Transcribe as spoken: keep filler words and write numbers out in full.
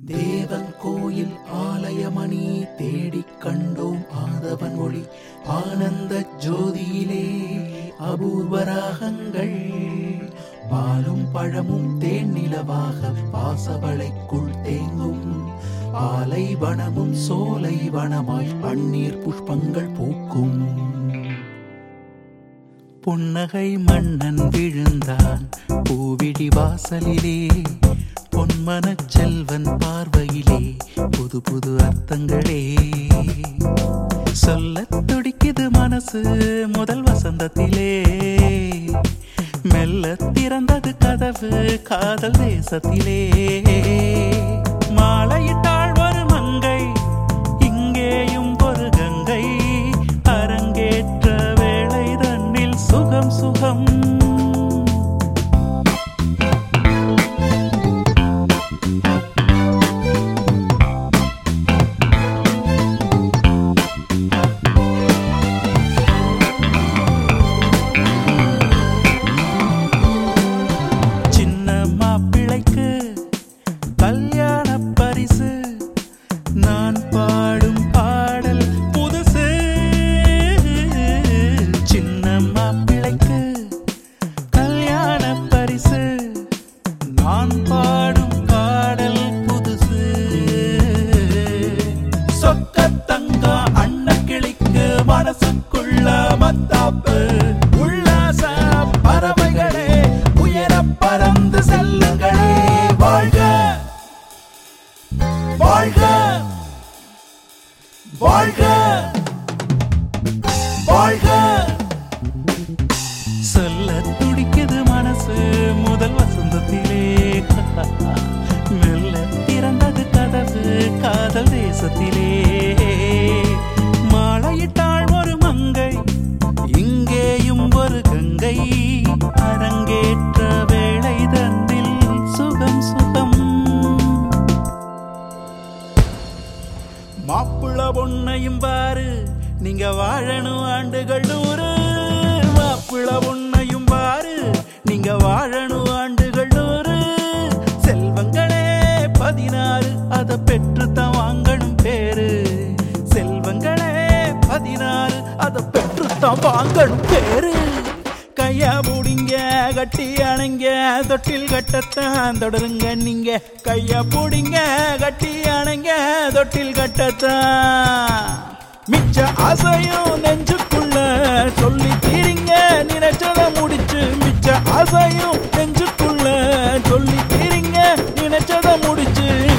தேவன் கோயில் ஆலயமணி தேடிக் கண்டோம் ஆதவன் ஒளி ஆனந்த ஜோதியிலே அபூர்வ ராகங்கள் பாலும் பழமும் தேன் நிலவாக பாசவளைக்குள் தேங்கும் ஆலை வனமும் சோலை வனமாய் பன்னீர் புஷ்பங்கள் பூக்கும். புன்னகை மன்னன் விழுந்தான் பூவிடி வாசலிலே பொன்மனச் செல்வன் பார்வையிலே புது புது அர்த்தங்களே சொல்லத் துடிக்குது மனசு முதல் வசந்தத்திலே மெல்ல திறந்தது கதவு காதல் தேசத்திலே மாலையிட்டாள் ஒரு மங்கை இங்கேயும் ஒரு கங்கை அரங்கேற்ற வேளை தன்னில் சுகம் சுகம். கல்யாண பரிசு நான் பாடும் பாடல் புதுசு சின்ன மாப்பிள்ளைக்கு கல்யாண பரிசு நான் பாடும் பாடல் புதுசு சொக்க தங்க அண்ண கிளிக்கு மனசுக்குள்ள மத்தாப்பு உல்லாச பறவைகளே உயர பறந்து செல்லுங்களே வாழ்க வாழ்க வாழ்க வாழ்க சொல்ல துடிக்குது மனசு முதல் வசந்தத்திலே மெல்ல திறந்தது கதவு காதல் தேசத்திலே மாலையிட்டாள் ஒரு மங்கை இங்கேயும் ஒரு கங்கை அரங்கேற்ற வேளை தன்னில் சுகம் சுகம். மாப்பிள்ள பொண்ணையும் பாரு நீங்க வாழணும் ஆண்டுகள் நூறு மாப்பிள்ள பொண்ணையும் பாரு நீங்க வாழணும் ஆண்டுகள் நூறு செல்வங்களே பதினாறு அதை பெற்றுத்தான் வாங்கணும் பேரு செல்வங்களே பதினாறு அதை பெற்றுத்தான் வாங்கணும் பேரு கையா பூடிங்க கட்டி அணைங்க தொட்டில் கட்டத்தான் தொடருங்க நீங்க கையா பூடிங்க கட்டி அணைங்க தொட்டில் கட்டத்தான் மிச்ச ஆசையும் நெஞ்சுக்குள்ள சொல்லி தீரிங்க நினைச்சத முடிச்சு மிச்ச ஆசையும் நெஞ்சுக்குள்ள சொல்லி தீரிங்க நினைச்சத முடிச்சு